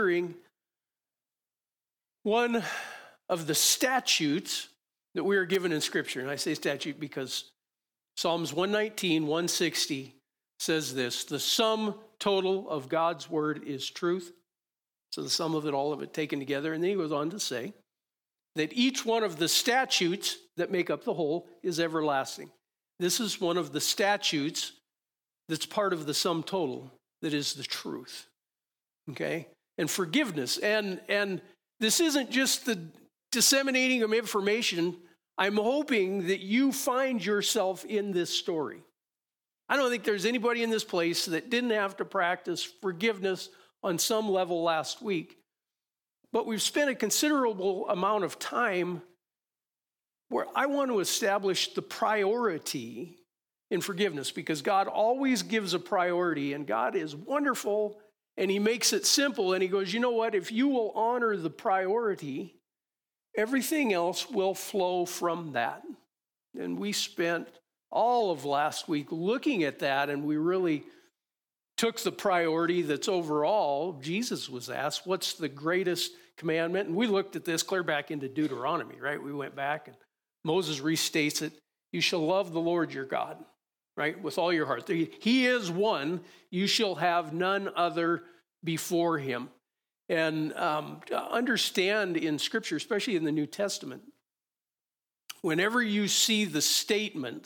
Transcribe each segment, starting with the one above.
one of the statutes that we are given in Scripture. And I say statute because Psalms 119, 160 says this: the sum total of God's word is truth. So the sum of it, all of it taken together. And then he goes on to say that each one of the statutes that make up the whole is everlasting. This is one of the statutes that's part of the sum total that is the truth. Okay? And forgiveness. And this isn't just the disseminating of information. I'm hoping that you find yourself in this story. I don't think there's anybody in this place that didn't have to practice forgiveness on some level last week. But we've spent a considerable amount of time where I want to establish the priority in forgiveness, because God always gives a priority, and God is wonderful, and he makes it simple, and he goes, you know what, if you will honor the priority, everything else will flow from that. And we spent all of last week looking at that, and we really took the priority that's overall. Jesus was asked, what's the greatest commandment? And we looked at this clear back into Deuteronomy, right? We went back and Moses restates it. You shall love the Lord your God, right? With all your heart. He is one. You shall have none other before him. And understand in Scripture, especially in the New Testament, whenever you see the statement,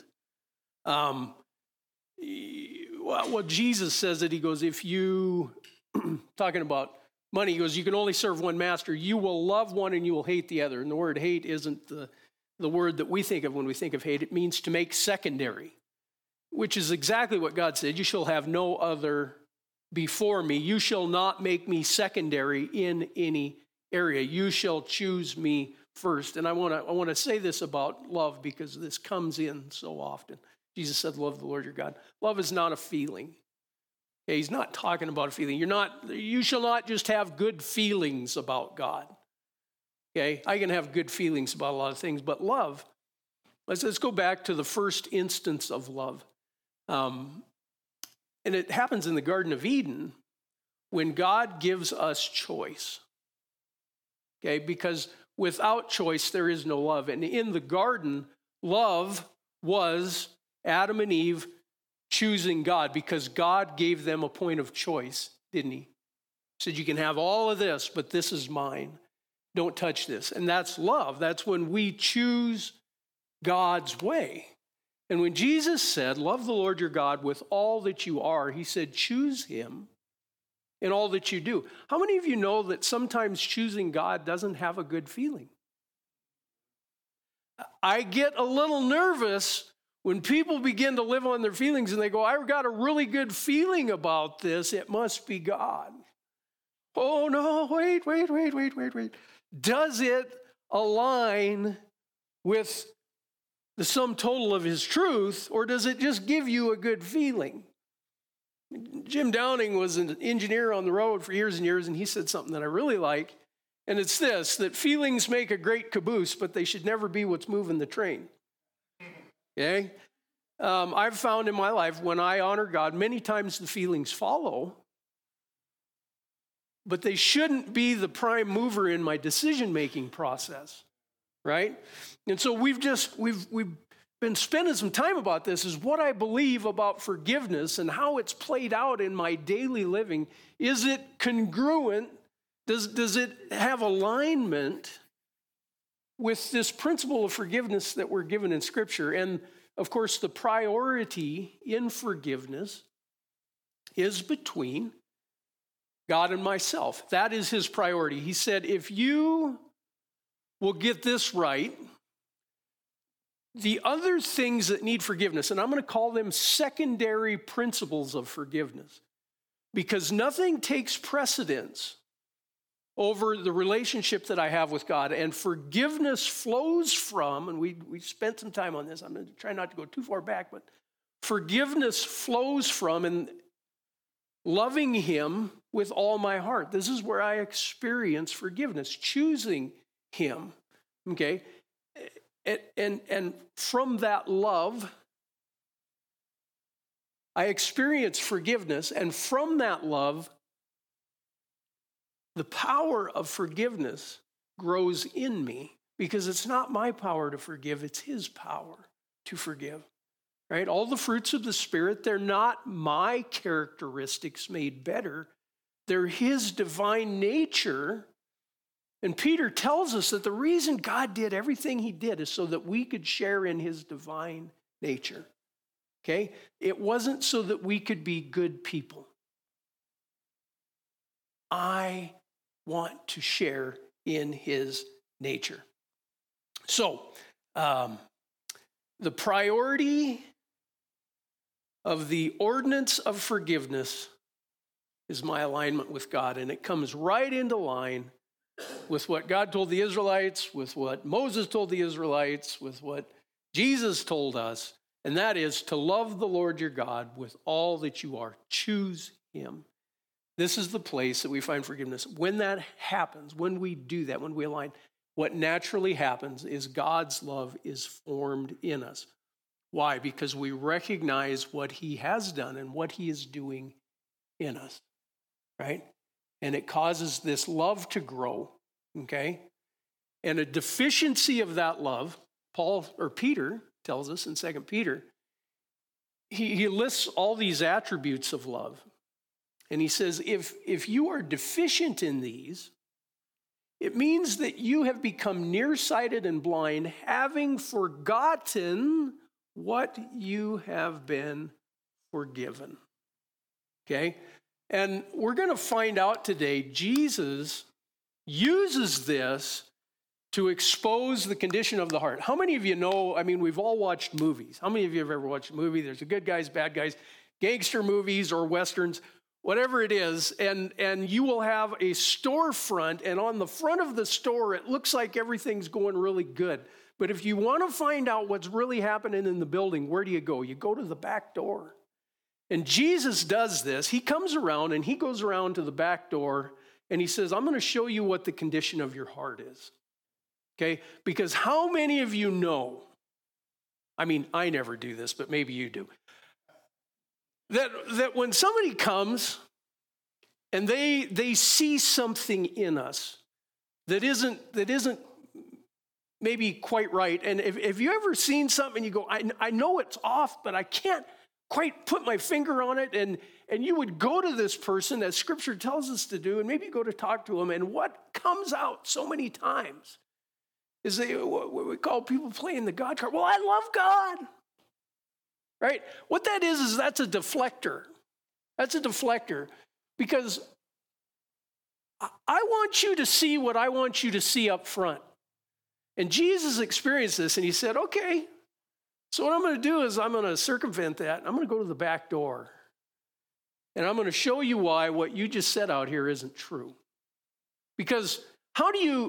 well, Jesus says it, he goes, if you, talking about money, he goes, you can only serve one master. You will love one and you will hate the other. And the word hate isn't the word that we think of when we think of hate. It means to make secondary, which is exactly what God said. You shall have no other before me. You shall not make me secondary in any area. You shall choose me first. And I want to say this about love, because this comes in so often. Jesus said, love the Lord your God. Love is not a feeling. Okay, he's not talking about a feeling. You shall not just have good feelings about God. Okay, I can have good feelings about a lot of things, but love, let's go back to the first instance of love. And it happens in the Garden of Eden when God gives us choice. Okay, because without choice, there is no love. And in the garden, love was Adam and Eve choosing God, because God gave them a point of choice, didn't he? He said, you can have all of this, but this is mine. Don't touch this. And that's love. That's when we choose God's way. And when Jesus said, love the Lord your God with all that you are, he said, choose him in all that you do. How many of you know that sometimes choosing God doesn't have a good feeling? I get a little nervous when people begin to live on their feelings and they go, I got a really good feeling about this. It must be God. Oh, no, wait. Does it align with the sum total of his truth, or does it just give you a good feeling? Jim Downing was an engineer on the road for years and years, and he said something that I really like, and it's this, that feelings make a great caboose, but they should never be what's moving the train. Okay? I've found in my life when I honor God, many times the feelings follow, but they shouldn't be the prime mover in my decision-making process, right? And so we've been spending some time about this, is what I believe about forgiveness and how it's played out in my daily living. Is it congruent? Does it have alignment with this principle of forgiveness that we're given in Scripture? And of course, the priority in forgiveness is between God and myself. That is his priority. He said, if you will get this right, the other things that need forgiveness, and I'm going to call them secondary principles of forgiveness, because nothing takes precedence over the relationship that I have with God. And forgiveness flows from, and we spent some time on this, I'm going to try not to go too far back, but forgiveness flows from and loving him with all my heart. This is where I experience forgiveness, choosing him, okay? And from that love, I experience forgiveness, and from that love, the power of forgiveness grows in me because it's not my power to forgive, it's his power to forgive. Right? All the fruits of the Spirit, they're not my characteristics made better. They're his divine nature. And Peter tells us that the reason God did everything he did is so that we could share in his divine nature. Okay? It wasn't so that we could be good people. I want to share in his nature. So, the priority of the ordinance of forgiveness is my alignment with God, and it comes right into line with what God told the Israelites, with what Moses told the Israelites, with what Jesus told us, and that is to love the Lord your God with all that you are. Choose him. This is the place that we find forgiveness. When that happens, when we do that, when we align, what naturally happens is God's love is formed in us. Why? Because we recognize what he has done and what he is doing in us, right? And it causes this love to grow, okay? And a deficiency of that love, Peter tells us in 2 Peter, he lists all these attributes of love. And he says, if you are deficient in these, it means that you have become nearsighted and blind, having forgotten what you have been forgiven. Okay? And we're going to find out today, Jesus uses this to expose the condition of the heart. How many of you know, we've all watched movies. How many of you have ever watched a movie? There's the good guys, bad guys, gangster movies or westerns, whatever it is, and you will have a storefront, and on the front of the store, it looks like everything's going really good. But if you want to find out what's really happening in the building, where do you go? You go to the back door. And Jesus does this. He comes around and he goes around to the back door and he says, I'm going to show you what the condition of your heart is. Okay? Because how many of you know, I never do this, but maybe you do, that when somebody comes and they see something in us that isn't maybe quite right. And if you ever seen something and you go, I know it's off, but I can't quite put my finger on it. And you would go to this person, as Scripture tells us to do, and maybe go to talk to them. And what comes out so many times is what we call people playing the God card. Well, I love God, right? What that is that's a deflector. That's a deflector because I want you to see what I want you to see up front. And Jesus experienced this, and he said, okay, so what I'm going to do is I'm going to circumvent that. I'm going to go to the back door, and I'm going to show you why what you just said out here isn't true. Because how do you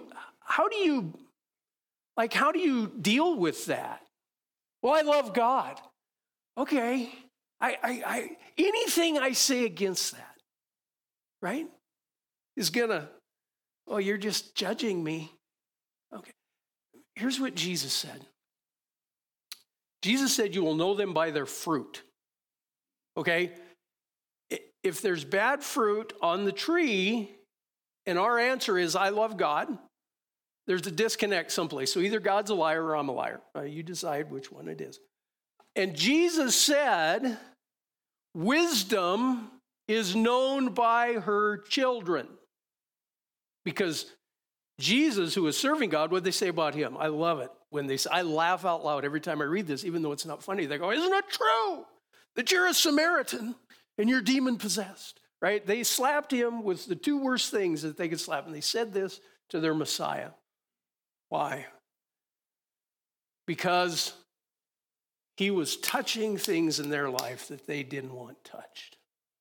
deal with that? Well, I love God. Okay, I anything I say against that, right, is gonna, oh, you're just judging me. Okay. Here's what Jesus said. Jesus said, you will know them by their fruit. Okay? If there's bad fruit on the tree, and our answer is, I love God, there's a disconnect someplace. So either God's a liar or I'm a liar. You decide which one it is. And Jesus said, wisdom is known by her children. Because Jesus, who was serving God, what did they say about him? I love it. I laugh out loud every time I read this, even though it's not funny. They go, isn't it true that you're a Samaritan and you're demon-possessed? Right? They slapped him with the two worst things that they could slap. And they said this to their Messiah. Why? Because he was touching things in their life that they didn't want touched.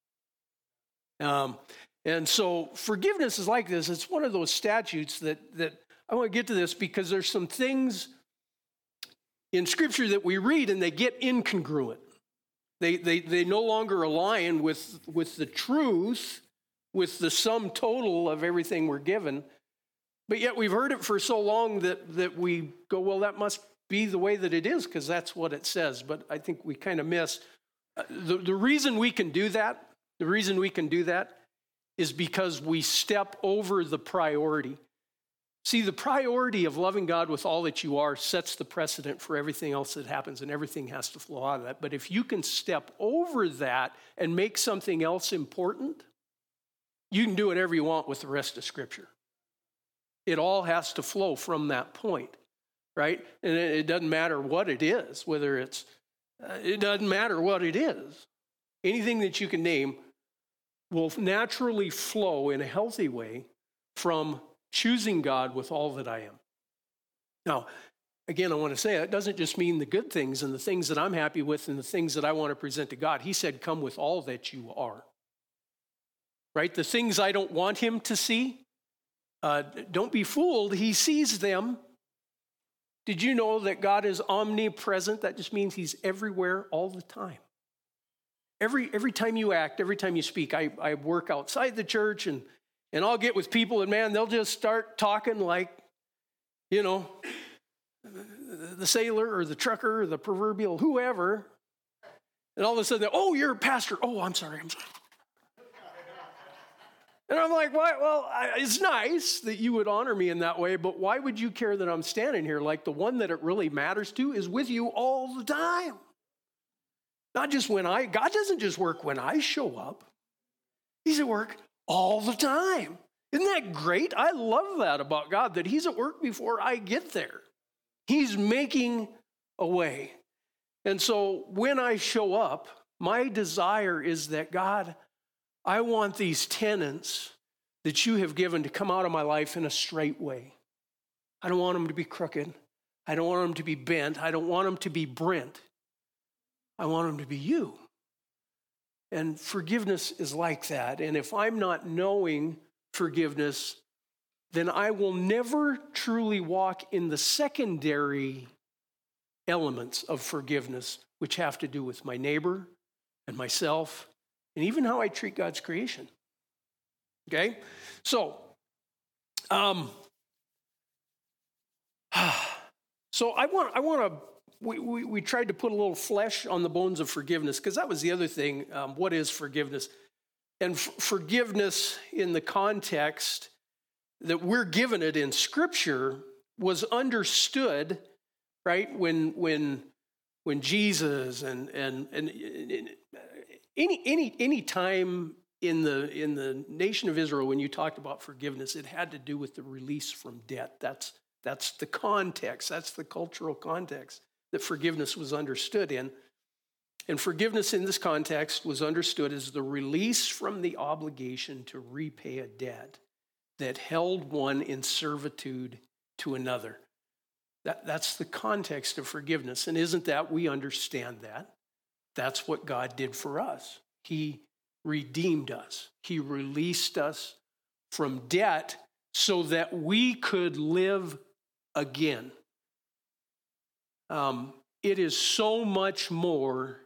And so forgiveness is like this. It's one of those statutes that I want to get to this because there's some things in Scripture that we read and they get incongruent. They no longer align with the truth, with the sum total of everything we're given. But yet we've heard it for so long that we go, well, that must be the way that it is because that's what it says. But I think we kind of miss the reason we can do that. The reason we can do that is because we step over the priority. See, the priority of loving God with all that you are sets the precedent for everything else that happens, and everything has to flow out of that. But if you can step over that and make something else important, you can do whatever you want with the rest of Scripture. It all has to flow from that point, right? And it doesn't matter what it is, it doesn't matter what it is. Anything that you can name will naturally flow in a healthy way from choosing God with all that I am. Now, again, I want to say that doesn't just mean the good things and the things that I'm happy with and the things that I want to present to God. He said, come with all that you are. Right? The things I don't want him to see, don't be fooled. He sees them. Did you know that God is omnipresent? That just means he's everywhere all the time. Every time you act, every time you speak, I work outside the church and I'll get with people and man, they'll just start talking like, the sailor or the trucker or the proverbial whoever. And all of a sudden, oh, you're a pastor. Oh, I'm sorry. And I'm like, what? Well, it's nice that you would honor me in that way, but why would you care that I'm standing here? Like the one that it really matters to is with you all the time. Not just God doesn't just work when I show up. He's at work all the time. Isn't that great? I love that about God, that he's at work before I get there. He's making a way. And so when I show up, my desire is that God, I want these tenets that you have given to come out of my life in a straight way. I don't want them to be crooked. I don't want them to be bent. I don't want them to be Brent. I want them to be you. And forgiveness is like that. And if I'm not knowing forgiveness, then I will never truly walk in the secondary elements of forgiveness, which have to do with my neighbor and myself, and even how I treat God's creation. Okay? So, I want to, we tried to put a little flesh on the bones of forgiveness, because that was the other thing. What is forgiveness? And forgiveness in the context that we're given it in Scripture was understood, right? When Jesus and any time in the nation of Israel, when you talked about forgiveness, it had to do with the release from debt. That's the context. That's the cultural context that forgiveness was understood in. And forgiveness in this context was understood as the release from the obligation to repay a debt that held one in servitude to another. That's the context of forgiveness. And isn't that we understand that? That's what God did for us. He redeemed us. He released us from debt so that we could live again. It is so much more.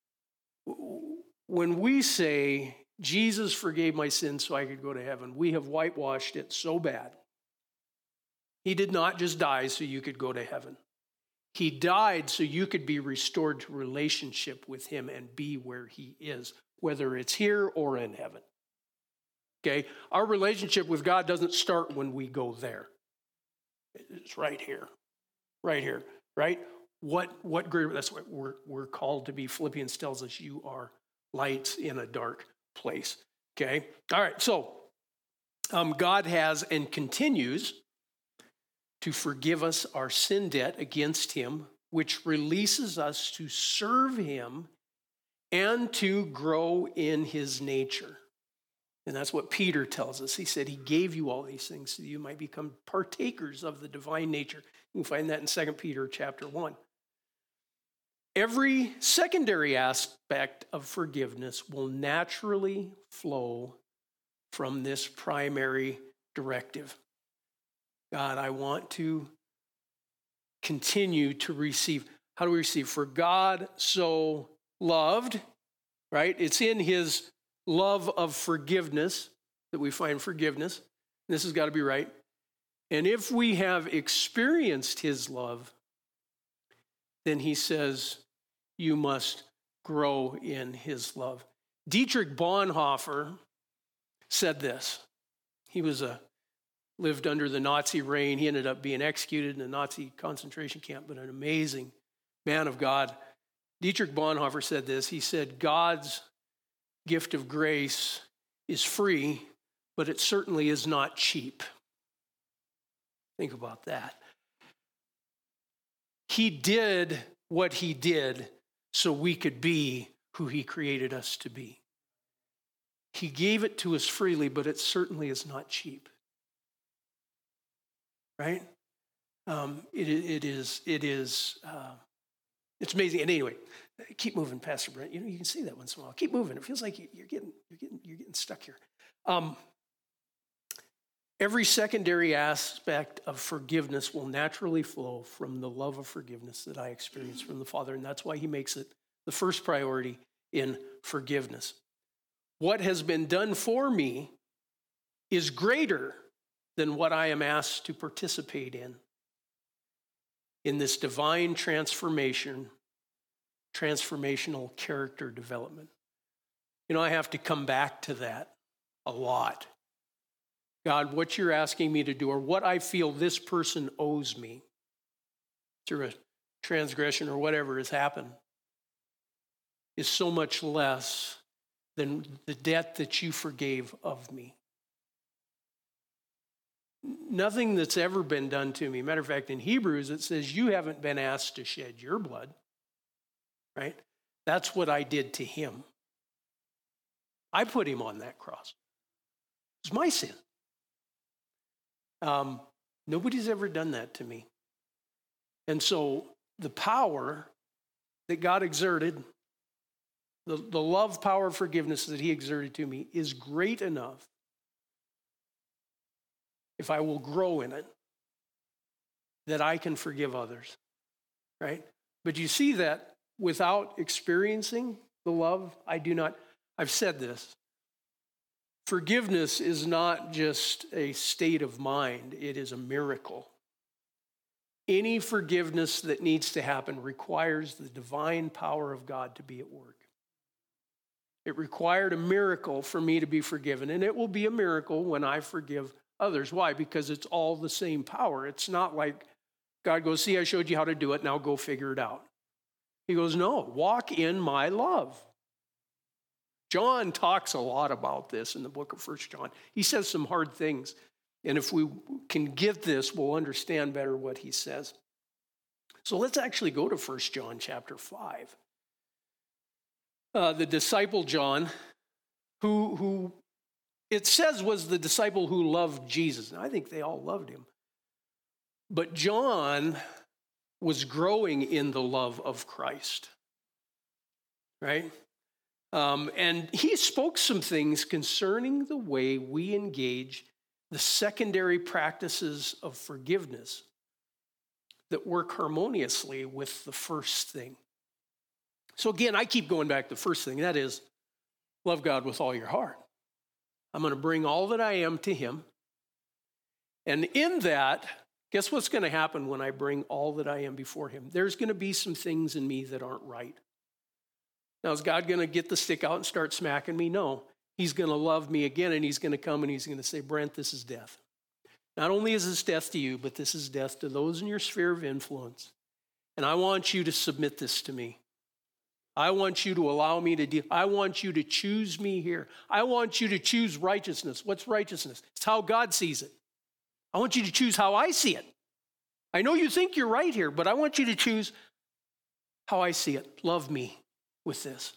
When we say, Jesus forgave my sins so I could go to heaven, we have whitewashed it so bad. He did not just die so you could go to heaven. He died so you could be restored to relationship with him and be where he is, whether it's here or in heaven. Okay? Our relationship with God doesn't start when we go there. It's right here. Right here. Right? What greater, that's what we're called to be. Philippians tells us you are lights in a dark place. Okay? All right, so God has and continues to forgive us our sin debt against him, which releases us to serve him and to grow in his nature. And that's what Peter tells us. He said he gave you all these things so that you might become partakers of the divine nature. You can find that in 2 Peter chapter 1. Every secondary aspect of forgiveness will naturally flow from this primary directive. God, I want to continue to receive. How do we receive? For God so loved, right? It's in his love of forgiveness that we find forgiveness. This has got to be right. And if we have experienced his love, then he says, you must grow in his love. Dietrich Bonhoeffer said this. He lived under the Nazi reign. He ended up being executed in a Nazi concentration camp, but an amazing man of God. Dietrich Bonhoeffer said this. He said, God's gift of grace is free, but it certainly is not cheap. Think about that. He did what he did so we could be who he created us to be. He gave it to us freely, but it certainly is not cheap. Right? It's amazing. And anyway, keep moving, Pastor Brent. You can see that once in a while. Keep moving. It feels like you're getting stuck here. Every secondary aspect of forgiveness will naturally flow from the love of forgiveness that I experience from the Father, and that's why he makes it the first priority in forgiveness. What has been done for me is greater than what I am asked to participate in this divine transformational character development. I have to come back to that a lot. God, what you're asking me to do, or what I feel this person owes me through a transgression or whatever has happened, is so much less than the debt that you forgave of me. Nothing that's ever been done to me. Matter of fact, in Hebrews, it says you haven't been asked to shed your blood, right? That's what I did to him. I put him on that cross. It's my sin. Nobody's ever done that to me. And so the power that God exerted, the love, power, of forgiveness that he exerted to me is great enough if I will grow in it, that I can forgive others, right? But you see that without experiencing the love, I've said this. Forgiveness is not just a state of mind, it is a miracle. Any forgiveness that needs to happen requires the divine power of God to be at work. It required a miracle for me to be forgiven, and it will be a miracle when I forgive others. Why? Because it's all the same power. It's not like God goes, see, I showed you how to do it, now go figure it out. He goes, no, walk in my love. John talks a lot about this in the book of 1 John. He says some hard things, and if we can get this, we'll understand better what he says. So let's actually go to 1 John chapter 5. The disciple John, who it says was the disciple who loved Jesus. And I think they all loved him. But John was growing in the love of Christ, right? And he spoke some things concerning the way we engage the secondary practices of forgiveness that work harmoniously with the first thing. So again, I keep going back to the first thing, that is, love God with all your heart. I'm going to bring all that I am to him. And in that, guess what's going to happen when I bring all that I am before him? There's going to be some things in me that aren't right. Now, is God going to get the stick out and start smacking me? No. He's going to love me again, and he's going to come and he's going to say, Brent, this is death. Not only is this death to you, but this is death to those in your sphere of influence. And I want you to submit this to me. I want you to allow me to deal. I want you to choose me here. I want you to choose righteousness. What's righteousness? It's how God sees it. I want you to choose how I see it. I know you think you're right here, but I want you to choose how I see it. Love me with this.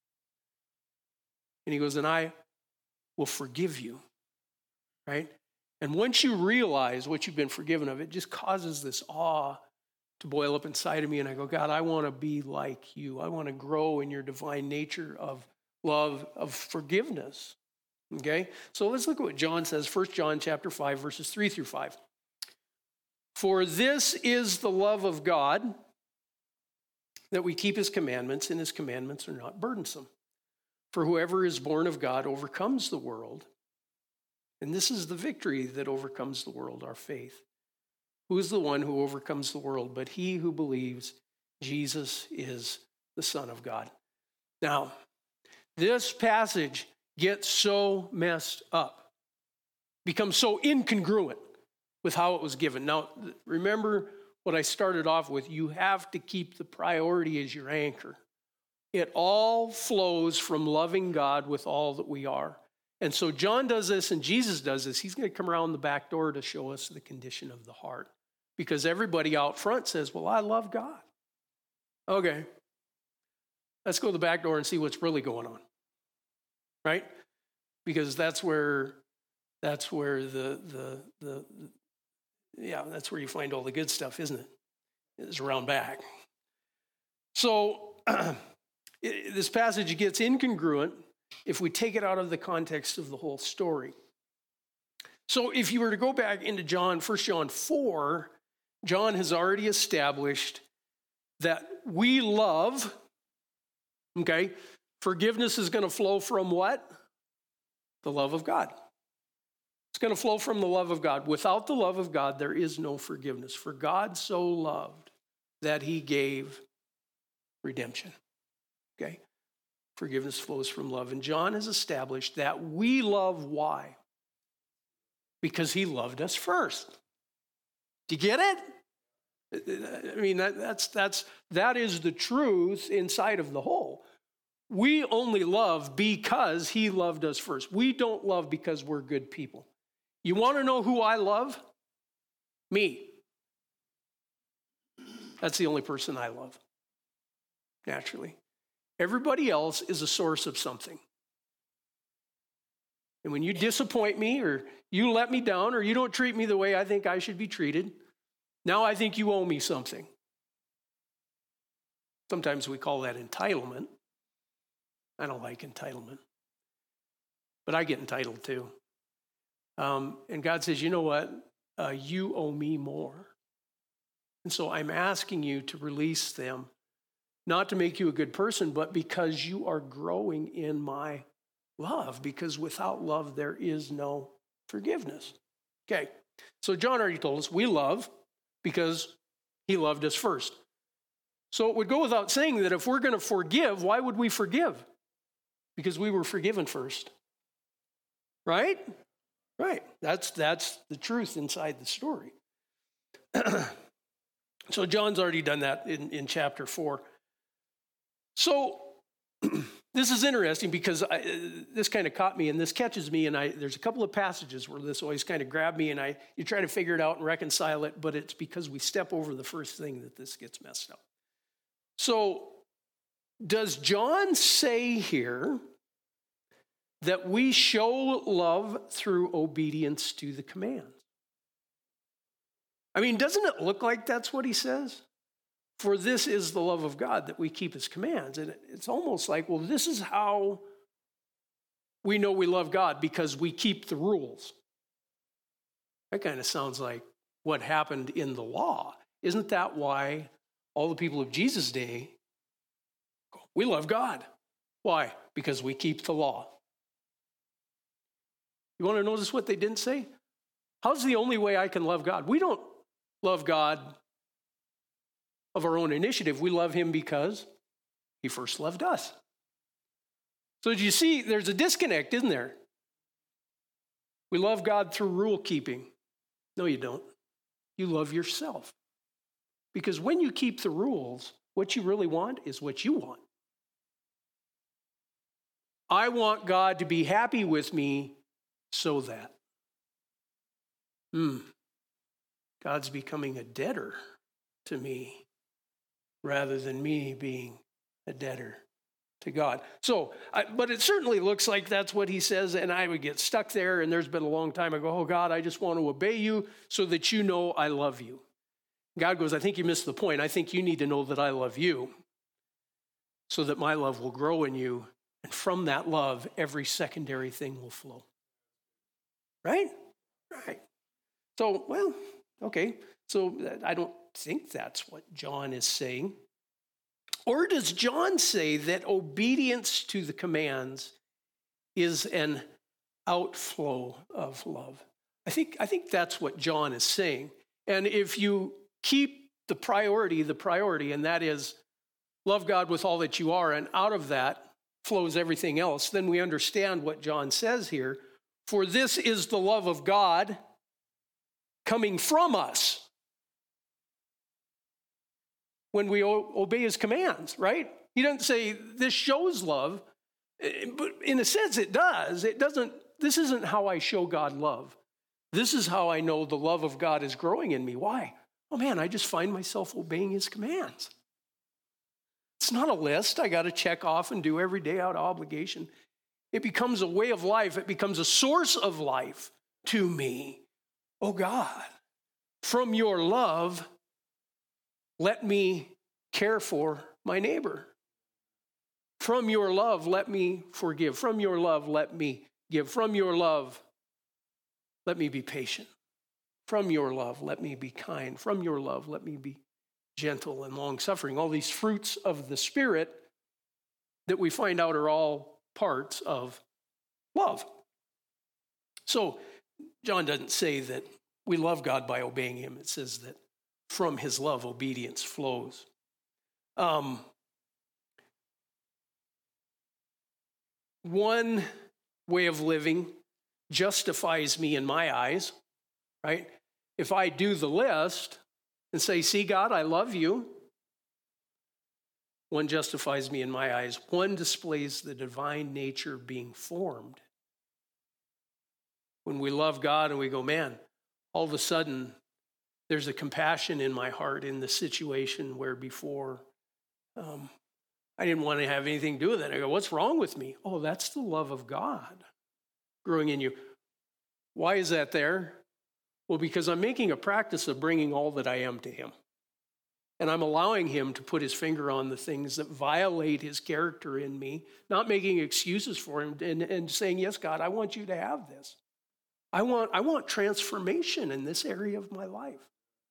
And he goes, and I will forgive you, right? And once you realize what you've been forgiven of, it just causes this awe to boil up inside of me. And I go, God, I want to be like you. I want to grow in your divine nature of love, of forgiveness. Okay? So let's look at what John says, 1 John chapter 5, verses 3 through 5. For this is the love of God, that we keep his commandments, and his commandments are not burdensome. For whoever is born of God overcomes the world. And this is the victory that overcomes the world, our faith. Who is the one who overcomes the world but he who believes Jesus is the Son of God? Now, this passage get so messed up, become so incongruent with how it was given. Now, remember what I started off with. You have to keep the priority as your anchor. It all flows from loving God with all that we are. And so John does this and Jesus does this. He's going to come around the back door to show us the condition of the heart. Because everybody out front says, well, I love God. Okay, let's go to the back door and see what's really going on. Right? Because that's where that's where you find all the good stuff, isn't it? It's around back. So this passage gets incongruent if we take it out of the context of the whole story. So if you were to go back into John, 1 John 4, John has already established that we love, okay? Forgiveness is going to flow from what? The love of God. It's going to flow from the love of God. Without the love of God, there is no forgiveness. For God so loved that he gave redemption. Okay? Forgiveness flows from love. And John has established that we love why? Because he loved us first. Do you get it? I mean, that is the truth inside of the whole. We only love because he loved us first. We don't love because we're good people. You want to know who I love? Me. That's the only person I love, naturally. Everybody else is a source of something. And when you disappoint me or you let me down or you don't treat me the way I think I should be treated, now I think you owe me something. Sometimes we call that entitlement. I don't like entitlement. But I get entitled too. And God says, you know what? You owe me more. And so I'm asking you to release them, not to make you a good person, but because you are growing in my love. Because without love, there is no forgiveness. Okay, so John already told us we love because he loved us first. So it would go without saying that if we're going to forgive, why would we forgive? Because we were forgiven first. Right? Right. That's the truth inside the story. So John's already done that in chapter 4. So this is interesting because this kind of caught me and this catches me, and there's a couple of passages where this always kind of grabbed me, and you try to figure it out and reconcile it, but it's because we step over the first thing that this gets messed up. So does John say here that we show love through obedience to the commands? I mean, doesn't it look like that's what he says? For this is the love of God, that we keep his commands. And it's almost like, well, this is how we know we love God, because we keep the rules. That kind of sounds like what happened in the law. Isn't that why all the people of Jesus' day, we love God? Why? Because we keep the law. You want to notice what they didn't say? How's the only way I can love God? We don't love God of our own initiative. We love him because he first loved us. So do you see, there's a disconnect, isn't there? We love God through rule keeping. No, you don't. You love yourself. Because when you keep the rules, what you really want is what you want. I want God to be happy with me so that God's becoming a debtor to me rather than me being a debtor to God. So, but it certainly looks like that's what he says, and I would get stuck there, and there's been a long time I go, oh God, I just want to obey you so that you know I love you. God goes, I think you missed the point. I think you need to know that I love you so that my love will grow in you, and from that love, every secondary thing will flow. Right? Right. So, well, okay. So I don't think that's what John is saying. Or does John say that obedience to the commands is an outflow of love? I think that's what John is saying. And if you keep the priority, and that is love God with all that you are, and out of that, flows everything else, then we understand what John says here. For this is the love of God coming from us when we obey his commands, right? He doesn't say this shows love, but in a sense it does. This isn't how I show God love. This is how I know the love of God is growing in me. Why? Oh man, I just find myself obeying his commands. It's not a list I got to check off and do every day out of obligation. It becomes a way of life. It becomes a source of life to me. Oh God, from your love, let me care for my neighbor. From your love, let me forgive. From your love, let me give. From your love, let me be patient. From your love, let me be kind. From your love, let me be gentle and long-suffering. All these fruits of the Spirit that we find out are all parts of love. So John doesn't say that we love God by obeying him. It says that from his love, obedience flows. One way of living justifies me in my eyes, right? If I do the list and say, see, God, I love you, one justifies me in my eyes. One displays the divine nature being formed. When we love God and we go, man, all of a sudden there's a compassion in my heart in the situation where before I didn't want to have anything to do with it. I go, what's wrong with me? Oh, that's the love of God growing in you. Why is that there? Well, because I'm making a practice of bringing all that I am to him. And I'm allowing him to put his finger on the things that violate his character in me, not making excuses for him and saying, yes, God, I want you to have this. I want transformation in this area of my life.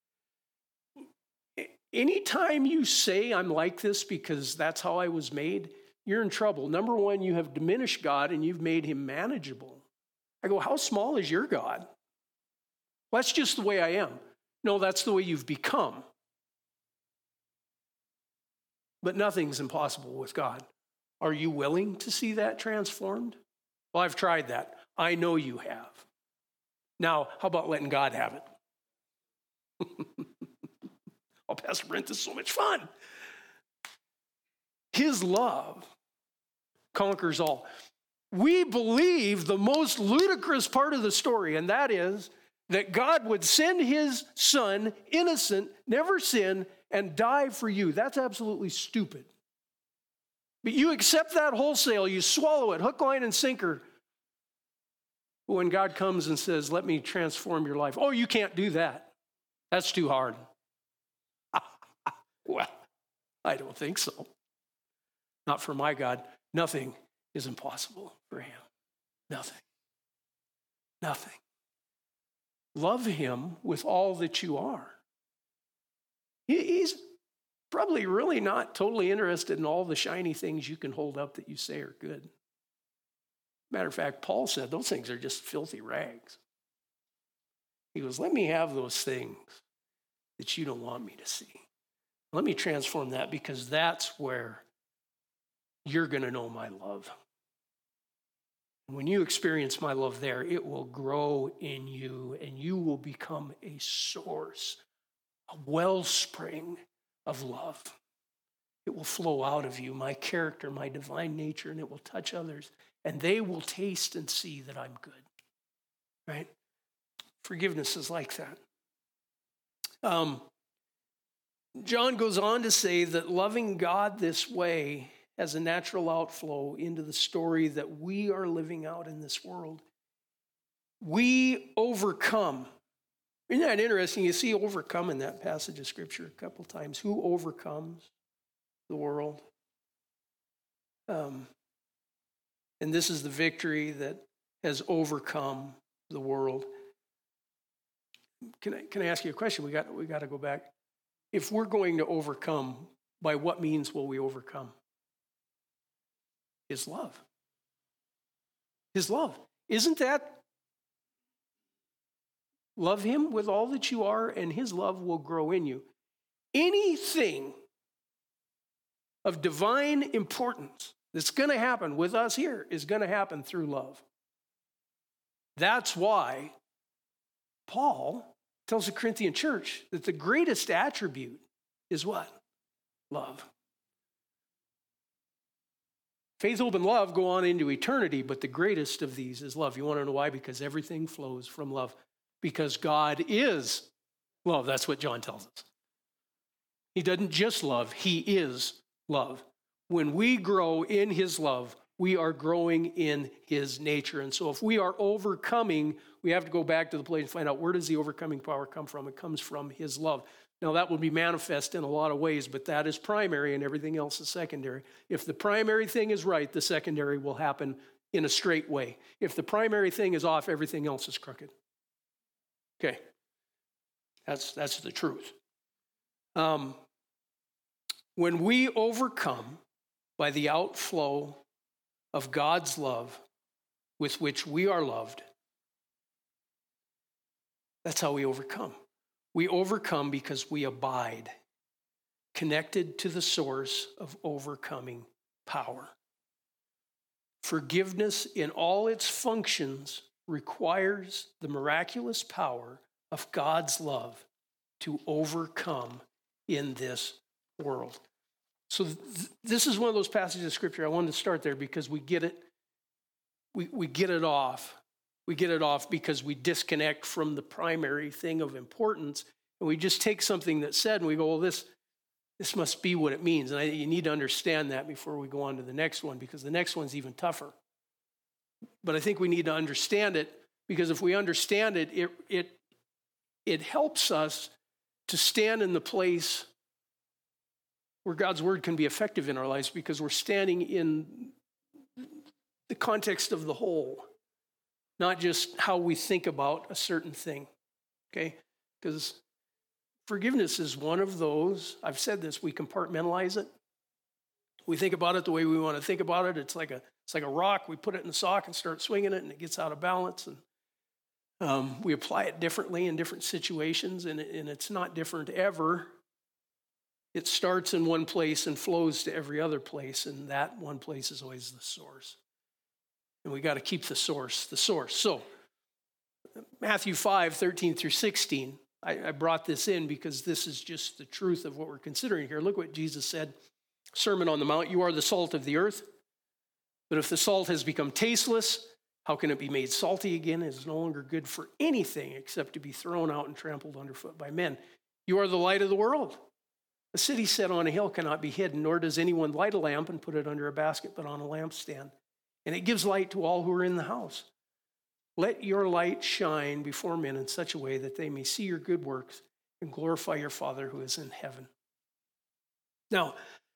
Anytime you say I'm like this because that's how I was made, you're in trouble. Number one, you have diminished God and you've made him manageable. I go, how small is your God? Well, that's just the way I am. No, that's the way you've become. But nothing's impossible with God. Are you willing to see that transformed? Well, I've tried that. I know you have. Now, how about letting God have it? Oh, Pastor Brent, this is so much fun. His love conquers all. We believe the most ludicrous part of the story, and that is that God would send his son, innocent, never sin, and die for you. That's absolutely stupid. But you accept that wholesale, you swallow it, hook, line, and sinker. When God comes and says, let me transform your life. Oh, you can't do that. That's too hard. Well, I don't think so. Not for my God. Nothing is impossible for him. Nothing. Nothing. Love him with all that you are. He's probably really not totally interested in all the shiny things you can hold up that you say are good. Matter of fact, Paul said those things are just filthy rags. He goes, let me have those things that you don't want me to see. Let me transform that because that's where you're going to know my love. When you experience my love there, it will grow in you and you will become a source, a wellspring of love. It will flow out of you, my character, my divine nature, and it will touch others. And they will taste and see that I'm good, right? Forgiveness is like that. John goes on to say that loving God this way has a natural outflow into the story that we are living out in this world. We overcome. Isn't that interesting? You see overcome in that passage of Scripture a couple times. Who overcomes the world? And this is the victory that has overcome the world. Can I ask you a question? We got to go back. If we're going to overcome, by what means will we overcome? His love. His love. Isn't that love him with all that you are and his love will grow in you? Anything of divine importance that's going to happen with us here is going to happen through love. That's why Paul tells the Corinthian church that the greatest attribute is what? Love. Faith, hope, and love go on into eternity, but the greatest of these is love. You want to know why? Because everything flows from love. Because God is love. That's what John tells us. He doesn't just love, he is love. When we grow in his love, we are growing in his nature. And so if we are overcoming, we have to go back to the place and find out, where does the overcoming power come from? It comes from his love. Now, that will be manifest in a lot of ways, but that is primary and everything else is secondary. If the primary thing is right, the secondary will happen in a straight way. If the primary thing is off, everything else is crooked. Okay, that's the truth. When we overcome by the outflow of God's love with which we are loved, that's how we overcome. We overcome because we abide, connected to the source of overcoming power. Forgiveness in all its functions requires the miraculous power of God's love to overcome in this world. So this is one of those passages of Scripture. I wanted to start there because we get it. We get it off. We get it off because we disconnect from the primary thing of importance, and we just take something that's said and we go, well, this must be what it means. And you need to understand that before we go on to the next one, because the next one's even tougher. But I think we need to understand it, because if we understand it, it helps us to stand in the place where God's word can be effective in our lives, because we're standing in the context of the whole, not just how we think about a certain thing, okay? Because forgiveness is one of those, I've said this, we compartmentalize it. We think about it the way we want to think about it. It's like a rock. We put it in the sock and start swinging it, and it gets out of balance. And we apply it differently in different situations, and it's not different ever. It starts in one place and flows to every other place, and that one place is always the source. And we got to keep the source. So, Matthew 5, 13 through 16, I brought this in because this is just the truth of what we're considering here. Look what Jesus said, Sermon on the Mount, you are the salt of the earth, but if the salt has become tasteless, how can it be made salty again? It is no longer good for anything except to be thrown out and trampled underfoot by men. You are the light of the world. A city set on a hill cannot be hidden, nor does anyone light a lamp and put it under a basket, but on a lampstand. And it gives light to all who are in the house. Let your light shine before men in such a way that they may see your good works and glorify your Father who is in heaven. Now,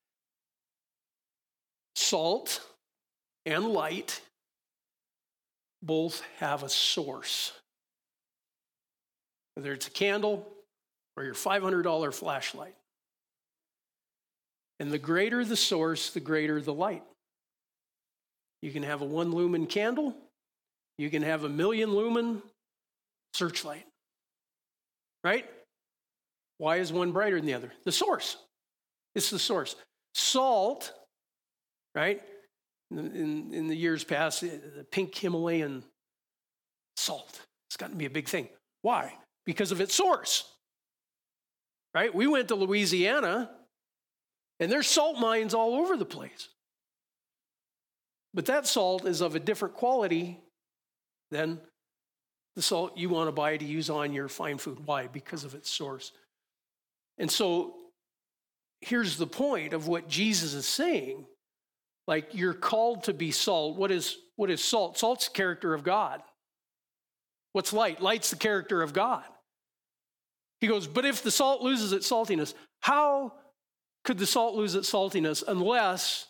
salt and light both have a source. Whether it's a candle or your $500 flashlight. And the greater the source, the greater the light. You can have a 1 lumen candle. You can have a 1,000,000 lumen searchlight. Right? Why is one brighter than the other? The source. It's the source. Salt, right? In the years past, the pink Himalayan salt. It's gotten to be a big thing. Why? Because of its source. Right? We went to Louisiana, and there's salt mines all over the place. But that salt is of a different quality than the salt you want to buy to use on your fine food. Why? Because of its source. And so here's the point of what Jesus is saying. Like, you're called to be salt. What is salt? Salt's the character of God. What's light? Light's the character of God. He goes, but if the salt loses its saltiness, how could the salt lose its saltiness unless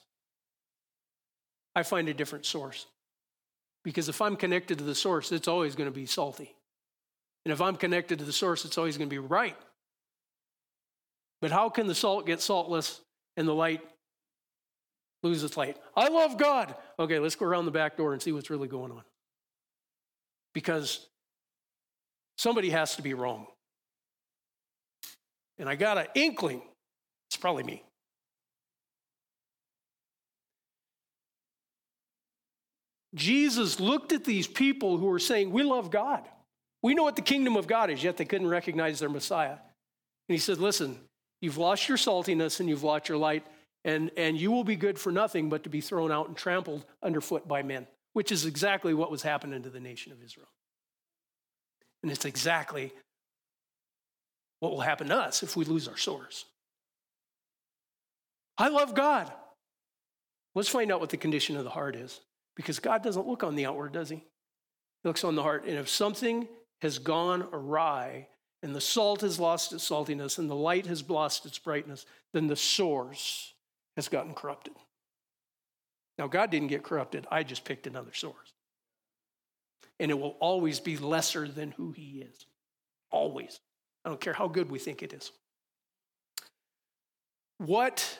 I find a different source? Because if I'm connected to the source, it's always going to be salty. And if I'm connected to the source, it's always going to be right. But how can the salt get saltless and the light lose its light? I love God. Okay, let's go around the back door and see what's really going on. Because somebody has to be wrong. And I got an inkling. It's probably me. Jesus looked at these people who were saying, we love God. We know what the kingdom of God is, yet they couldn't recognize their Messiah. And he said, listen, you've lost your saltiness and you've lost your light, and you will be good for nothing but to be thrown out and trampled underfoot by men, which is exactly what was happening to the nation of Israel. And it's exactly what will happen to us if we lose our source. I love God. Let's find out what the condition of the heart is, because God doesn't look on the outward, does he? He looks on the heart. And if something has gone awry and the salt has lost its saltiness and the light has lost its brightness, then the source has gotten corrupted. Now, God didn't get corrupted. I just picked another source. And it will always be lesser than who he is. Always. I don't care how good we think it is. What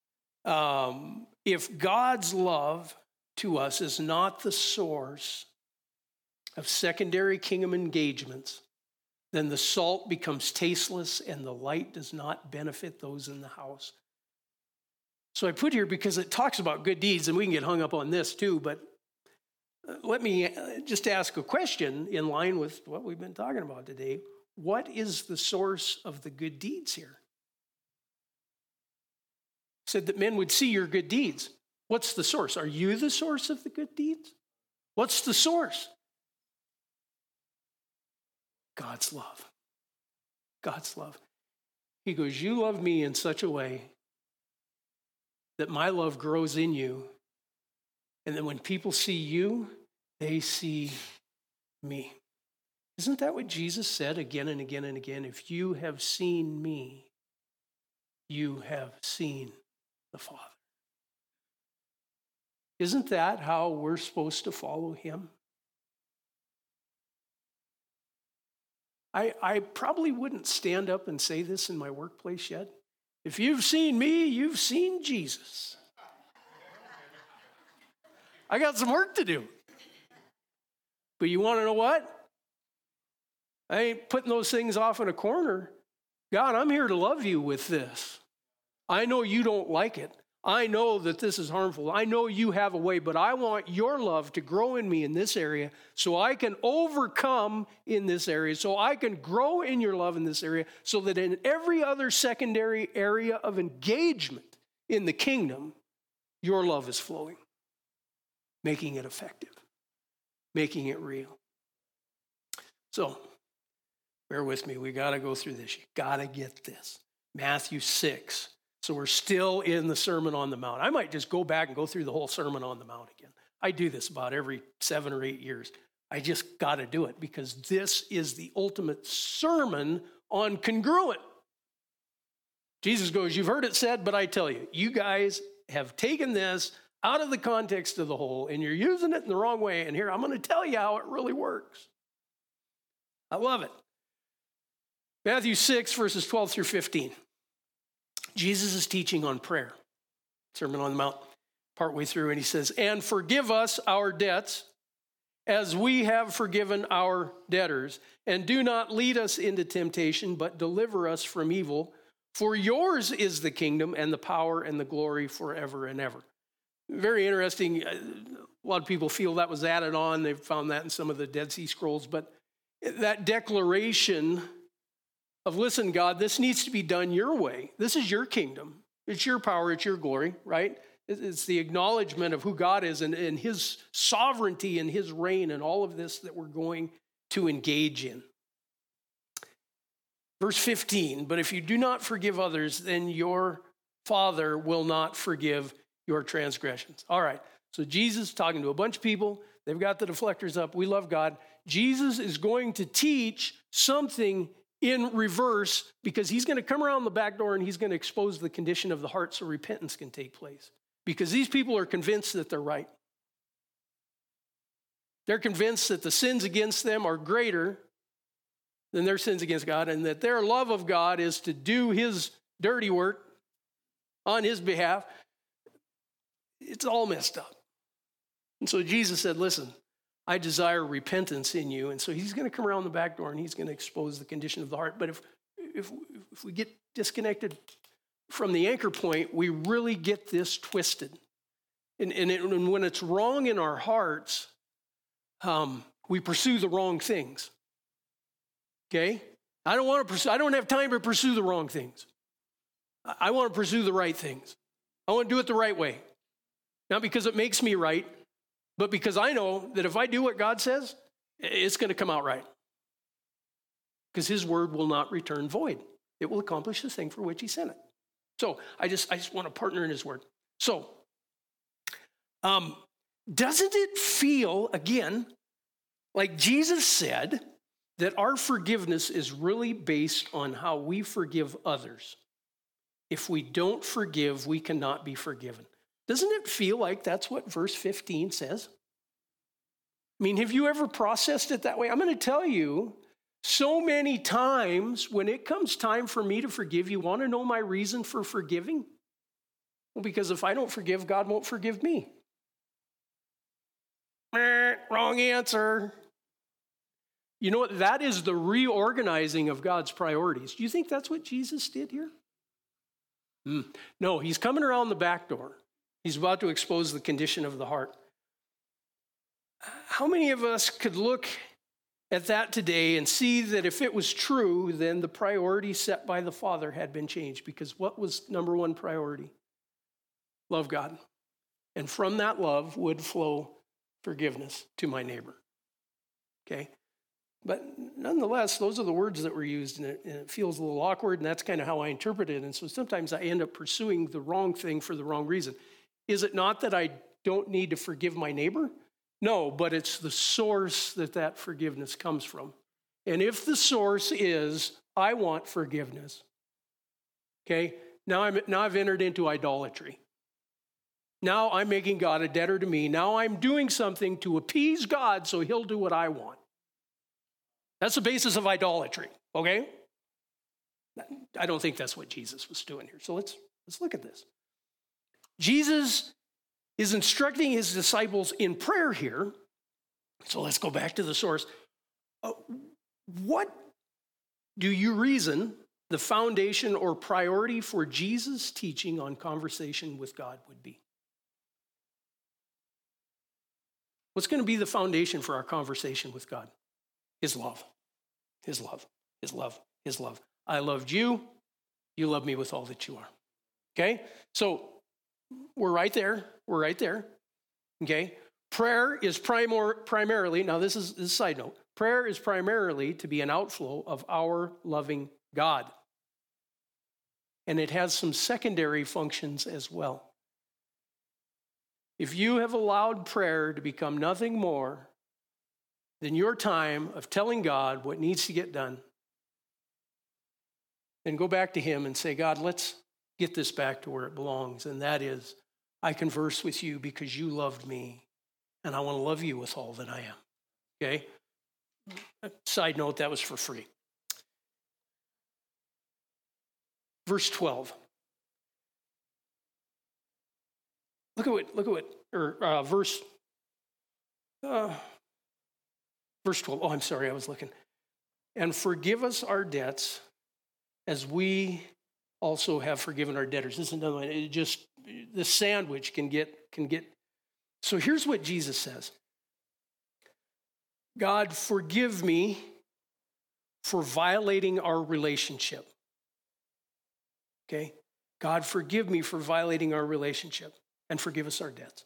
if God's love to us is not the source of secondary kingdom engagements, then the salt becomes tasteless and the light does not benefit those in the house. So I put here because it talks about good deeds, and we can get hung up on this too, but let me just ask a question in line with what we've been talking about today. What is the source of the good deeds here? It said that men would see your good deeds. What's the source? Are you the source of the good deeds? What's the source? God's love. God's love. He goes, you love me in such a way that my love grows in you. And then when people see you, they see me. Isn't that what Jesus said again and again and again? If you have seen me, you have seen the Father. Isn't that how we're supposed to follow him? I probably wouldn't stand up and say this in my workplace yet. If you've seen me, you've seen Jesus. I got some work to do. But you want to know what? I ain't putting those things off in a corner. God, I'm here to love you with this. I know you don't like it. I know that this is harmful. I know you have a way, but I want your love to grow in me in this area so I can overcome in this area, so I can grow in your love in this area, so that in every other secondary area of engagement in the kingdom, your love is flowing, making it effective, making it real. So, bear with me. We got to go through this. You got to get this. Matthew 6. So we're still in the Sermon on the Mount. I might just go back and go through the whole Sermon on the Mount again. I do this about every 7 or 8 years. I just got to do it because this is the ultimate sermon on congruent. Jesus goes, you've heard it said, but I tell you, you guys have taken this out of the context of the whole and you're using it in the wrong way. And here, I'm going to tell you how it really works. I love it. Matthew 6, verses 12 through 15. Jesus is teaching on prayer. Sermon on the Mount, partway through, and he says, and forgive us our debts as we have forgiven our debtors. And do not lead us into temptation, but deliver us from evil. For yours is the kingdom and the power and the glory forever and ever. Very interesting. A lot of people feel that was added on. They've found that in some of the Dead Sea Scrolls. But that declaration of, listen, God, this needs to be done your way. This is your kingdom. It's your power. It's your glory, right? It's the acknowledgement of who God is and his sovereignty and his reign and all of this that we're going to engage in. Verse 15, but if you do not forgive others, then your Father will not forgive your transgressions. All right, so Jesus talking to a bunch of people. They've got the deflectors up. We love God. Jesus is going to teach something in reverse because he's going to come around the back door and he's going to expose the condition of the heart so repentance can take place. Because these people are convinced that they're right. They're convinced that the sins against them are greater than their sins against God and that their love of God is to do his dirty work on his behalf. It's all messed up. And so Jesus said, listen, I desire repentance in you. And so he's going to come around the back door and he's going to expose the condition of the heart. But if we get disconnected from the anchor point, we really get this twisted. And when it's wrong in our hearts, we pursue the wrong things. Okay? I don't have time to pursue the wrong things. I want to pursue the right things. I want to do it the right way. Not because it makes me right, but because I know that if I do what God says, it's going to come out right. Because his word will not return void. It will accomplish the thing for which he sent it. So I just want to partner in his word. So, doesn't it feel, again, like Jesus said that our forgiveness is really based on how we forgive others? If we don't forgive, we cannot be forgiven. Doesn't it feel like that's what verse 15 says? I mean, have you ever processed it that way? I'm going to tell you, so many times when it comes time for me to forgive, you want to know my reason for forgiving? Well, because if I don't forgive, God won't forgive me. Wrong answer. You know what? That is the reorganizing of God's priorities. Do you think that's what Jesus did here? No, he's coming around the back door. He's about to expose the condition of the heart. How many of us could look at that today and see that if it was true, then the priority set by the Father had been changed? Because what was number one priority? Love God. And from that love would flow forgiveness to my neighbor. Okay? But nonetheless, those are the words that were used, and it feels a little awkward, and that's kind of how I interpret it. And so sometimes I end up pursuing the wrong thing for the wrong reason. Is it not that I don't need to forgive my neighbor? No, but it's the source that forgiveness comes from. And if the source is, I want forgiveness, okay, now I've entered into idolatry. Now I'm making God a debtor to me. Now I'm doing something to appease God so he'll do what I want. That's the basis of idolatry, okay? I don't think that's what Jesus was doing here. So let's look at this. Jesus is instructing his disciples in prayer here. So let's go back to the source. What do you reason the foundation or priority for Jesus' teaching on conversation with God would be? What's going to be the foundation for our conversation with God? His love. His love. His love. His love. I loved you. You love me with all that you are. Okay? So we're right there. We're right there. Okay? Prayer is primarily, now this is a side note, prayer is primarily to be an outflow of our loving God. And it has some secondary functions as well. If you have allowed prayer to become nothing more than your time of telling God what needs to get done, then go back to him and say, God, let's get this back to where it belongs. And that is, I converse with you because you loved me, and I want to love you with all that I am. Okay? Side note, that was for free. Verse 12. Verse 12. Oh, I'm sorry, I was looking. And forgive us our debts as we also have forgiven our debtors. This is another one. It just, the sandwich can get. So here's what Jesus says. God, forgive me for violating our relationship. Okay? God, forgive me for violating our relationship and forgive us our debts.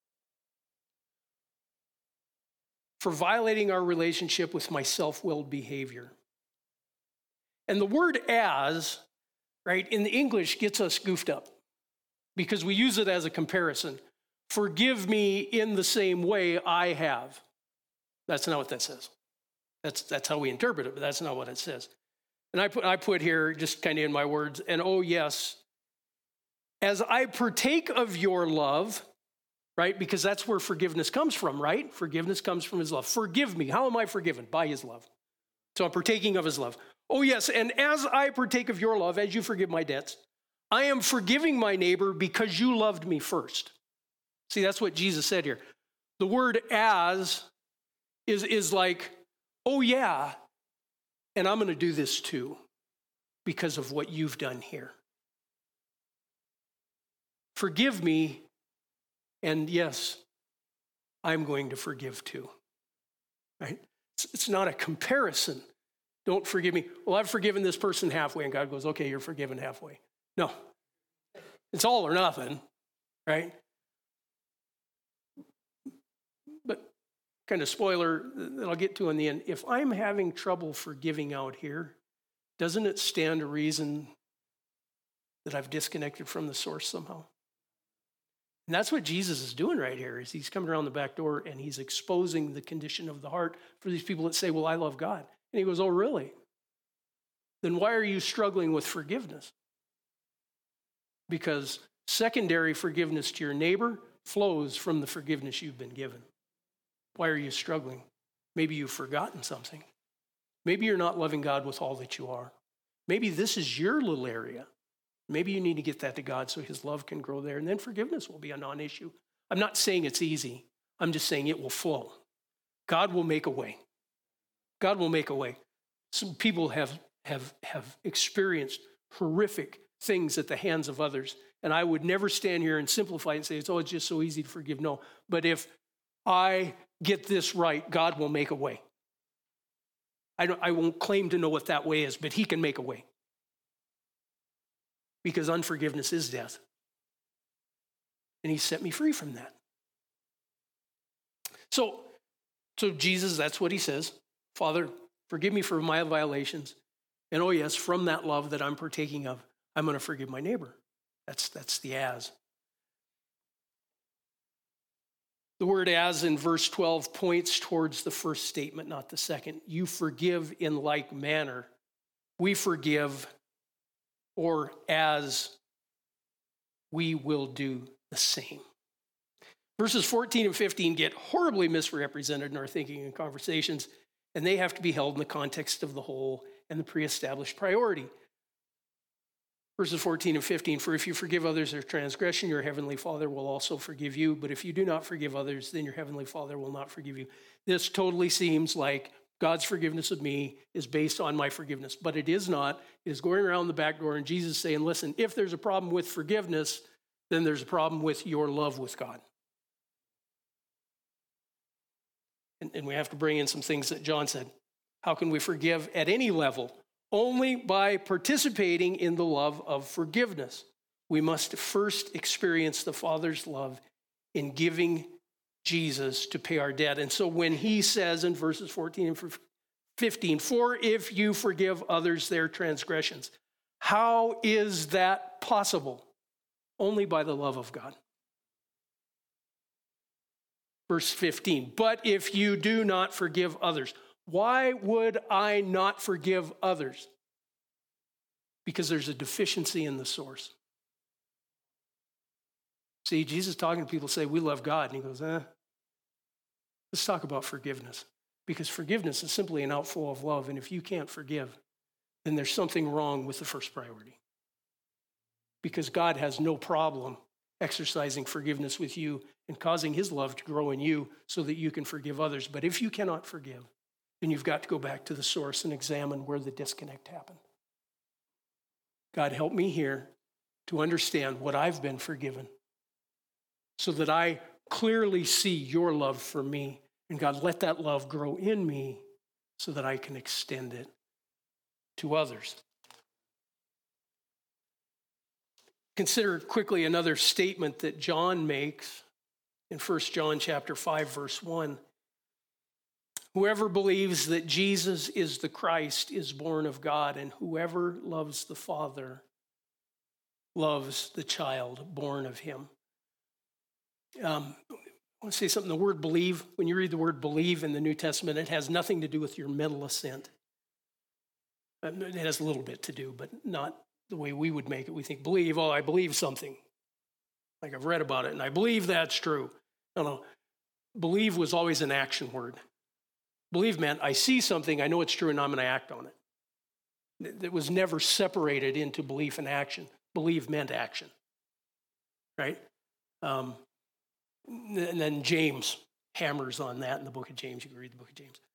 For violating our relationship with my self-willed behavior. And the word as, right, in the English gets us goofed up because we use it as a comparison. Forgive me in the same way I have. That's not what that says. That's how we interpret it, but that's not what it says. And I put here, just kind of in my words, and oh yes, as I partake of your love, right? Because that's where forgiveness comes from, right? Forgiveness comes from his love. Forgive me. How am I forgiven? By his love. So I'm partaking of his love. Oh yes, and as I partake of your love, as you forgive my debts, I am forgiving my neighbor because you loved me first. See, that's what Jesus said here. The word as is like, oh yeah, and I'm going to do this too because of what you've done here. Forgive me And yes, I'm going to forgive too. Right? It's not a comparison. Don't forgive me. Well, I've forgiven this person halfway, and God goes, okay, you're forgiven halfway. No. It's all or nothing, right? But kind of spoiler that I'll get to in the end. If I'm having trouble forgiving out here, doesn't it stand to reason that I've disconnected from the source somehow? And that's what Jesus is doing right here, is he's coming around the back door and he's exposing the condition of the heart for these people that say, well, I love God. And he goes, oh, really? Then why are you struggling with forgiveness? Because secondary forgiveness to your neighbor flows from the forgiveness you've been given. Why are you struggling? Maybe you've forgotten something. Maybe you're not loving God with all that you are. Maybe this is your little area. Maybe you need to get that to God so his love can grow there, and then forgiveness will be a non-issue. I'm not saying it's easy. I'm just saying it will flow. God will make a way. God will make a way. Some people have experienced horrific things at the hands of others, and I would never stand here and simplify and say, it's just so easy to forgive. No, but if I get this right, God will make a way. I won't claim to know what that way is, but he can make a way. Because unforgiveness is death. And he set me free from that. So Jesus, that's what he says. Father, forgive me for my violations. And oh yes, from that love that I'm partaking of, I'm going to forgive my neighbor. That's the as. The word as in verse 12 points towards the first statement, not the second. You forgive in like manner. We forgive, or as we will do the same. Verses 14 and 15 get horribly misrepresented in our thinking and conversations, and they have to be held in the context of the whole and the pre-established priority. Verses 14 and 15, for if you forgive others their transgression, your heavenly Father will also forgive you. But if you do not forgive others, then your heavenly Father will not forgive you. This totally seems like God's forgiveness of me is based on my forgiveness, but it is not. It is going around the back door and Jesus saying, listen, if there's a problem with forgiveness, then there's a problem with your love with God. And we have to bring in some things that John said. How can we forgive at any level? Only by participating in the love of forgiveness. We must first experience the Father's love in giving Jesus to pay our debt. And so when he says in verses 14 and 15, for if you forgive others their transgressions, how is that possible? Only by the love of God. Verse 15, but if you do not forgive others, why would I not forgive others? Because there's a deficiency in the source. See, Jesus talking to people say, we love God. And he goes, let's talk about forgiveness. Because forgiveness is simply an outflow of love. And if you can't forgive, then there's something wrong with the first priority. Because God has no problem exercising forgiveness with you and causing his love to grow in you so that you can forgive others. But if you cannot forgive, then you've got to go back to the source and examine where the disconnect happened. God, help me here to understand what I've been forgiven so that I clearly see your love for me. And God, let that love grow in me so that I can extend it to others. Consider quickly another statement that John makes in 1 John chapter 5, verse 1. Whoever believes that Jesus is the Christ is born of God, and whoever loves the Father loves the child born of him. I want to say something. The word believe, when you read the word believe in the New Testament, it has nothing to do with your mental assent. It has a little bit to do, but not the way we would make it. We think believe, I believe something. Like I've read about it, and I believe that's true. No. Believe was always an action word. Believe meant I see something, I know it's true, and I'm going to act on it. It was never separated into belief and action. Believe meant action, right? And then James hammers on that in the book of James. You can read the book of James.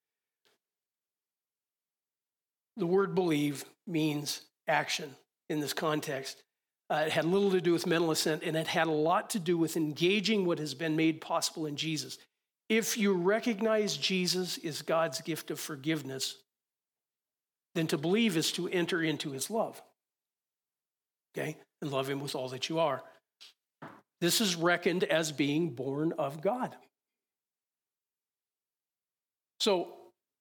The word believe means action in this context. It had little to do with mental assent, and it had a lot to do with engaging what has been made possible in Jesus. If you recognize Jesus is God's gift of forgiveness, then to believe is to enter into his love, okay? And love him with all that you are. This is reckoned as being born of God. So,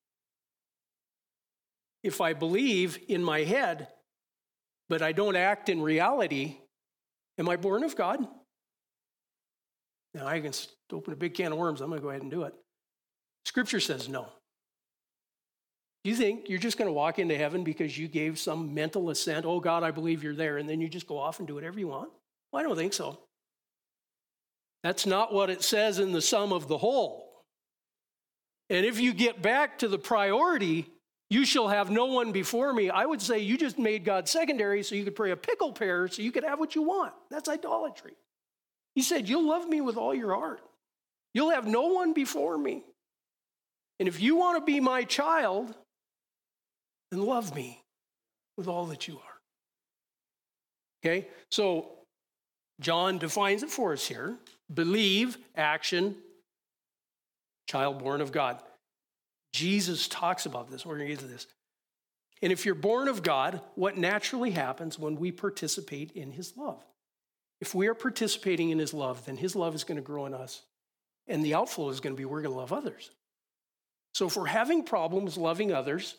if I believe in my head, but I don't act in reality, am I born of God? Now, I can open a big can of worms. I'm going to go ahead and do it. Scripture says no. Do you think you're just going to walk into heaven because you gave some mental assent? Oh, God, I believe you're there. And then you just go off and do whatever you want? Well, I don't think so. That's not what it says in the sum of the whole. And if you get back to the priority, you shall have no one before me, I would say you just made God secondary so you could pray a pickle prayer so you could have what you want. That's idolatry. He said, you'll love me with all your heart. You'll have no one before me. And if you want to be my child, then love me with all that you are. Okay, so John defines it for us here. Believe, action, child born of God. Jesus talks about this. We're going to get to this. And if you're born of God, what naturally happens when we participate in his love? If we are participating in his love, then his love is going to grow in us. And the outflow is going to be we're going to love others. So if we're having problems loving others,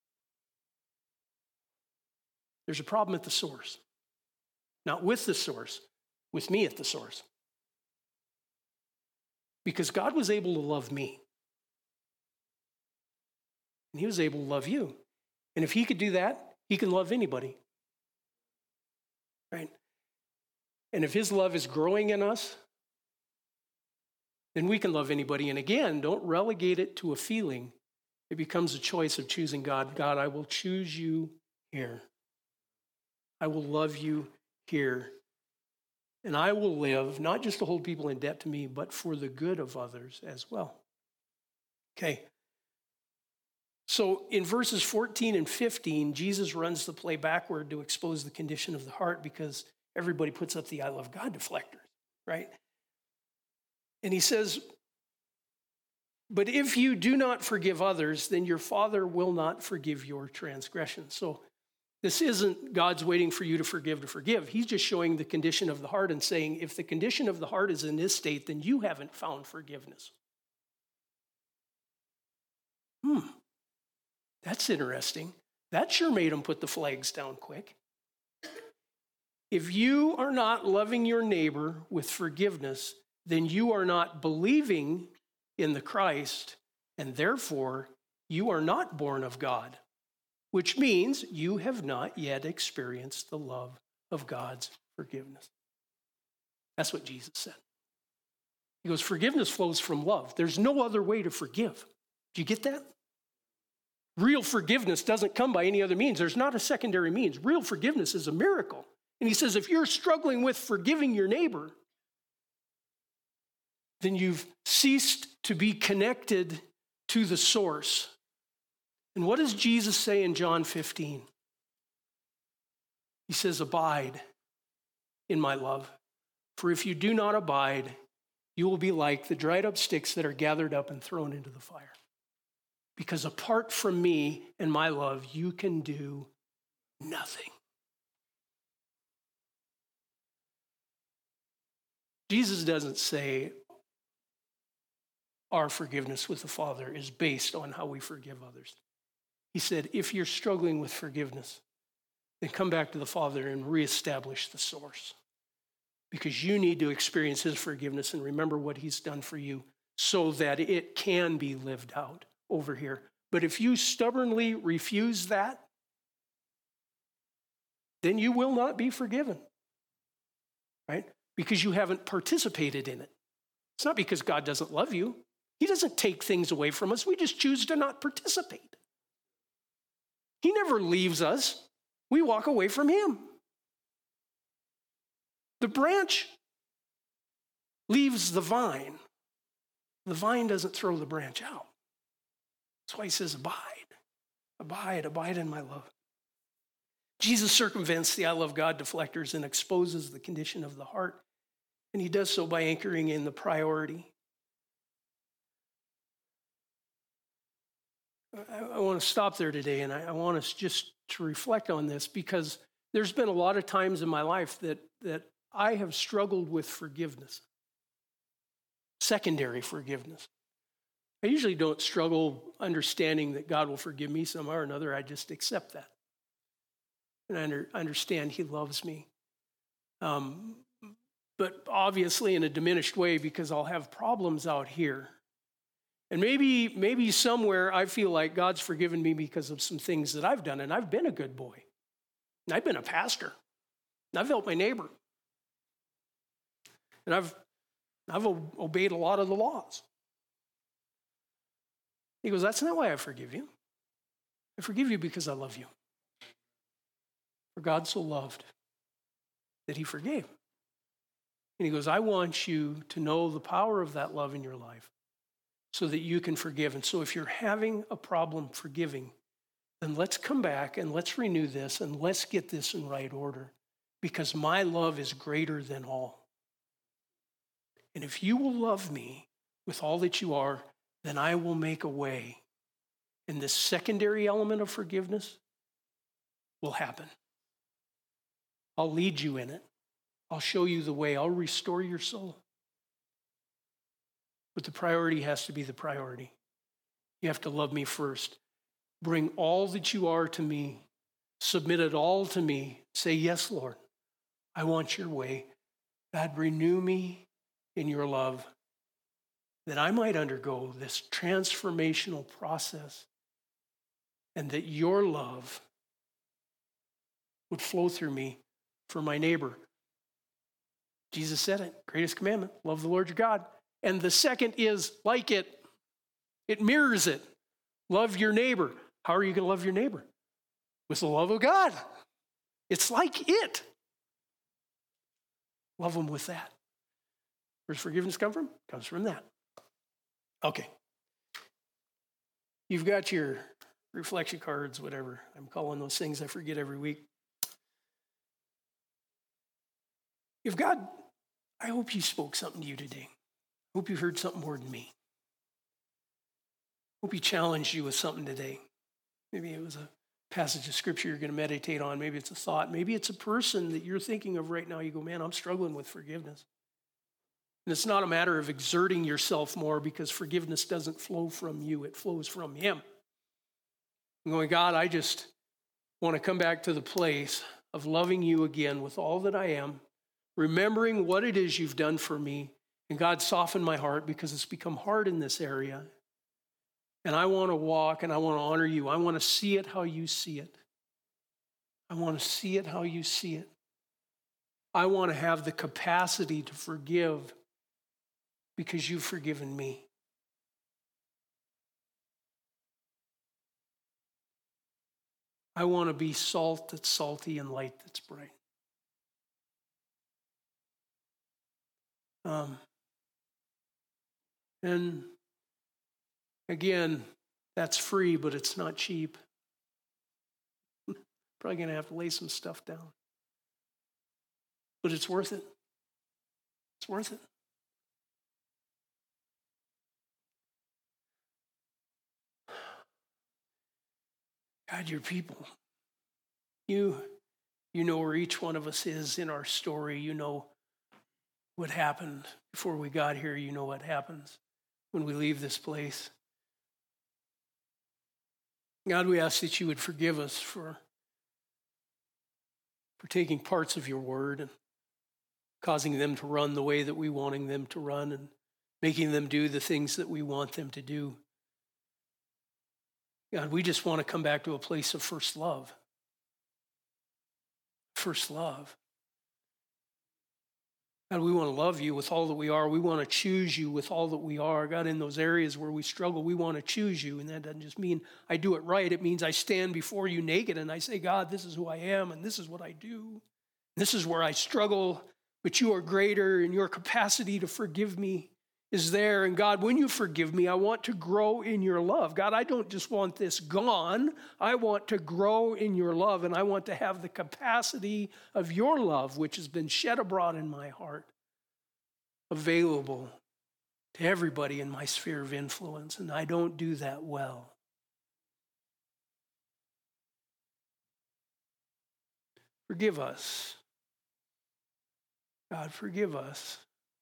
there's a problem at the source. Not with the source, with me at the source. Because God was able to love me. And he was able to love you. And if he could do that, he can love anybody. Right? And if his love is growing in us, then we can love anybody. And again, don't relegate it to a feeling. It becomes a choice of choosing God. God, I will choose you here. I will love you here. And I will live, not just to hold people in debt to me, but for the good of others as well. Okay. So in verses 14 and 15, Jesus runs the play backward to expose the condition of the heart because everybody puts up the I love God deflectors, right? And he says, but if you do not forgive others, then your Father will not forgive your transgressions. So this isn't God's waiting for you to forgive. He's just showing the condition of the heart and saying, if the condition of the heart is in this state, then you haven't found forgiveness. That's interesting. That sure made him put the flags down quick. If you are not loving your neighbor with forgiveness, then you are not believing in the Christ, and therefore you are not born of God, which means you have not yet experienced the love of God's forgiveness. That's what Jesus said. He goes, forgiveness flows from love. There's no other way to forgive. Do you get that? Real forgiveness doesn't come by any other means. There's not a secondary means. Real forgiveness is a miracle. And he says, if you're struggling with forgiving your neighbor, then you've ceased to be connected to the source. And what does Jesus say in John 15? He says, abide in my love. For if you do not abide, you will be like the dried up sticks that are gathered up and thrown into the fire. Because apart from me and my love, you can do nothing. Jesus doesn't say our forgiveness with the Father is based on how we forgive others. He said, if you're struggling with forgiveness, then come back to the Father and reestablish the source. Because you need to experience his forgiveness and remember what he's done for you so that it can be lived out over here. But if you stubbornly refuse that, then you will not be forgiven, right? Because you haven't participated in it. It's not because God doesn't love you. He doesn't take things away from us. We just choose to not participate. He never leaves us. We walk away from him. The branch leaves the vine. The vine doesn't throw the branch out. That's why he says, abide, abide, abide in my love. Jesus circumvents the I love God deflectors and exposes the condition of the heart. And he does so by anchoring in the priority. I want to stop there today, and I want us just to reflect on this, because there's been a lot of times in my life that I have struggled with forgiveness, secondary forgiveness. I usually don't struggle understanding that God will forgive me somehow or another. I just accept that. And I understand he loves me. But obviously in a diminished way, because I'll have problems out here. And maybe somewhere I feel like God's forgiven me because of some things that I've done, and I've been a good boy. And I've been a pastor. And I've helped my neighbor. And I've obeyed a lot of the laws. He goes, that's not why I forgive you. I forgive you because I love you. For God so loved that he forgave. And he goes, I want you to know the power of that love in your life so that you can forgive. And so if you're having a problem forgiving, then let's come back and let's renew this and let's get this in right order, because my love is greater than all. And if you will love me with all that you are, then I will make a way. And this secondary element of forgiveness will happen. I'll lead you in it. I'll show you the way. I'll restore your soul. But the priority has to be the priority. You have to love me first. Bring all that you are to me. Submit it all to me. Say, yes, Lord, I want your way. God, renew me in your love, that I might undergo this transformational process, and that your love would flow through me for my neighbor. Jesus said it, greatest commandment, love the Lord your God. And the second is like it. It mirrors it. Love your neighbor. How are you going to love your neighbor? With the love of God. It's like it. Love them with that. Where's forgiveness come from? It comes from that. Okay. You've got your reflection cards, whatever I'm calling those things. I forget every week. If God, I hope he spoke something to you today. I hope you heard something more than me. I hope he challenged you with something today. Maybe it was a passage of scripture you're going to meditate on. Maybe it's a thought. Maybe it's a person that you're thinking of right now. You go, man, I'm struggling with forgiveness. And it's not a matter of exerting yourself more, because forgiveness doesn't flow from you. It flows from him. I'm going, God, I just want to come back to the place of loving you again with all that I am, remembering what it is you've done for me. And God, soften my heart, because it's become hard in this area. And I want to walk and I want to honor you. I want to see it how you see it. I want to see it how you see it. I want to have the capacity to forgive because you've forgiven me. I want to be salt that's salty and light that's bright. And again, that's free, but it's not cheap. Probably going to have to lay some stuff down. But it's worth it. It's worth it. God, your people, you know where each one of us is in our story. You know what happened before we got here. You know what happens when we leave this place. God, we ask that you would forgive us for taking parts of your word and causing them to run the way that we wanting them to run and making them do the things that we want them to do. God, we just want to come back to a place of first love. First love. God, we want to love you with all that we are. We want to choose you with all that we are. God, in those areas where we struggle, we want to choose you. And that doesn't just mean I do it right. It means I stand before you naked and I say, God, this is who I am and this is what I do. This is where I struggle, but you are greater in your capacity to forgive me is there. And God, when you forgive me, I want to grow in your love. God, I don't just want this gone. I want to grow in your love, and I want to have the capacity of your love, which has been shed abroad in my heart, available to everybody in my sphere of influence. And I don't do that well. Forgive us. God, forgive us.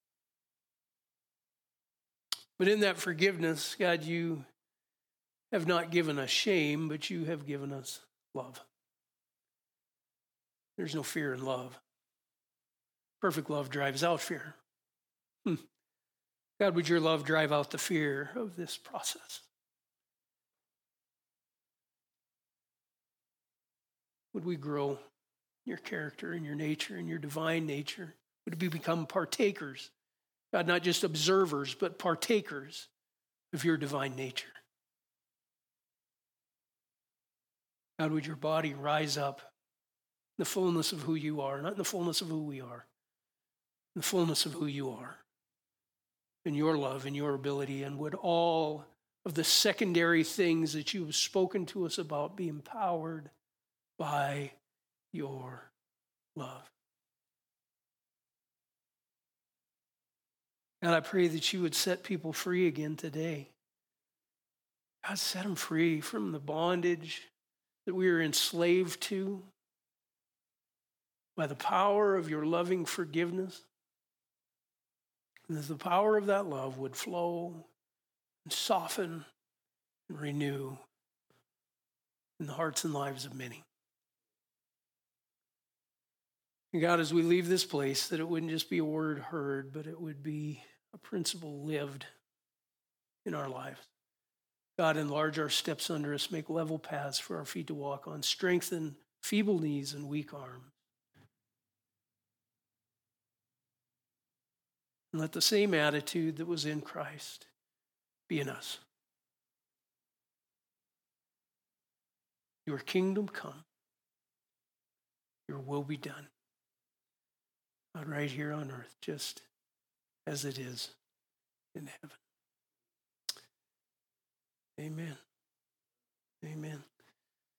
But in that forgiveness, God, you have not given us shame, but you have given us love. There's no fear in love. Perfect love drives out fear. God, would your love drive out the fear of this process? Would we grow in your character and your nature and your divine nature? Would we become partakers? God, not just observers, but partakers of your divine nature. God, would your body rise up in the fullness of who you are, not in the fullness of who we are, in the fullness of who you are, in your love and your ability, and would all of the secondary things that you have spoken to us about be empowered by your love. God, I pray that you would set people free again today. God, set them free from the bondage that we are enslaved to by the power of your loving forgiveness. And that the power of that love would flow and soften and renew in the hearts and lives of many. And God, as we leave this place, that it wouldn't just be a word heard, but it would be a principle lived in our lives. God, enlarge our steps under us, make level paths for our feet to walk on, strengthen feeble knees and weak arms. And let the same attitude that was in Christ be in us. Your kingdom come, your will be done, God, right here on earth, just as it is in heaven.